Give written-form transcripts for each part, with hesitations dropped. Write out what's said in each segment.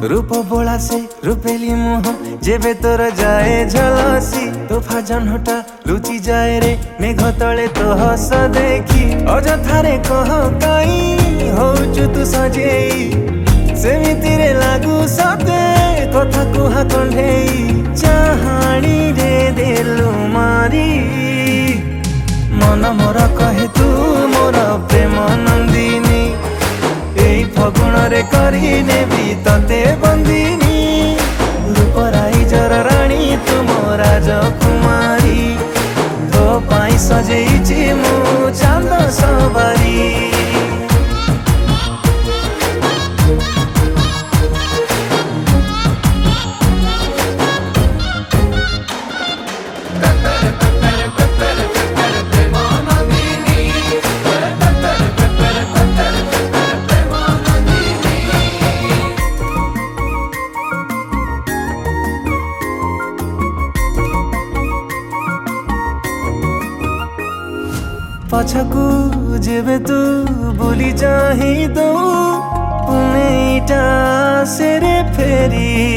रूप बोला से रूपेली मुह जेबे तोर जाए झलसी तोफा जन्हटा लुचि जाए रे मेघ तले तो हस देखी अजथारे कह कई होचु तू सजेई सेमिति रे लागू सते कथा कुहा कंढेई चाहाणी रे देलु मारी मन मोर कहे तू मोर प्रेम नंदिनी एई फगुण रे करी नेबी तते बंदिनी रूपराई जर राणी तू मो राजकुमारी तो पाई सजेइछि मु चांद सवारी पछकू जेबे तू बोली जाही दो पुनेटा सेरे फेरी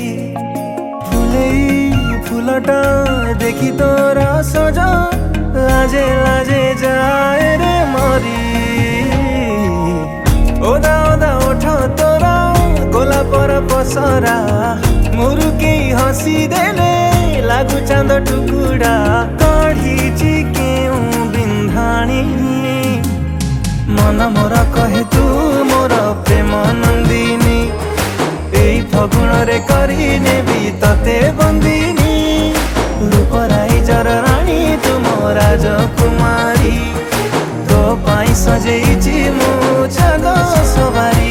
फुलेई फुलटा देखी तोरा सजा लाजे लाजे जाए रे मरी ओदा ओदा ओठ तोरा गोला पर पसरा मुरुकी हसी देले लागू चांद टुकुड़ा कढ़ी केउ बिंधाणी मन मोर कहे तू मोर प्रेम नंदिनी एई फगुण रे करी नेबी तते बंदिनी रूपराई जर राणी तू मो राजकुमारी तो पाई सजेइछि मु चांद सवारी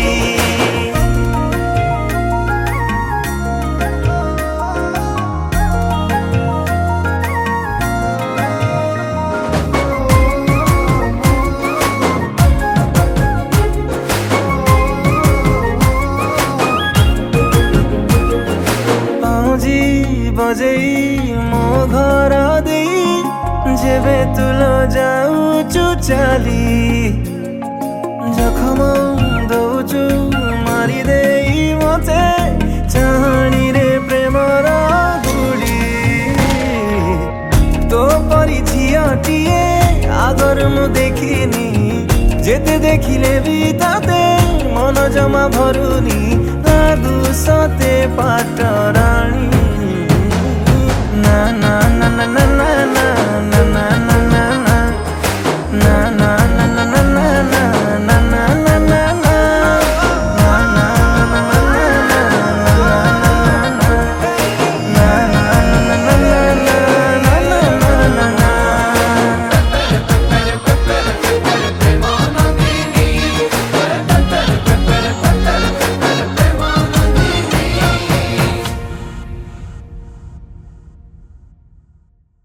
बजेई मो घर देई जेबे तुलो जाऊचु चाली जखम दौचु मारी देई मते चाहणी रे प्रेमर गुड़ी तो परी झियटिए आगर मु देखिनी जेते देखिले भी ताते मन जमा भरुनी लागू सते पाटराणी ना ना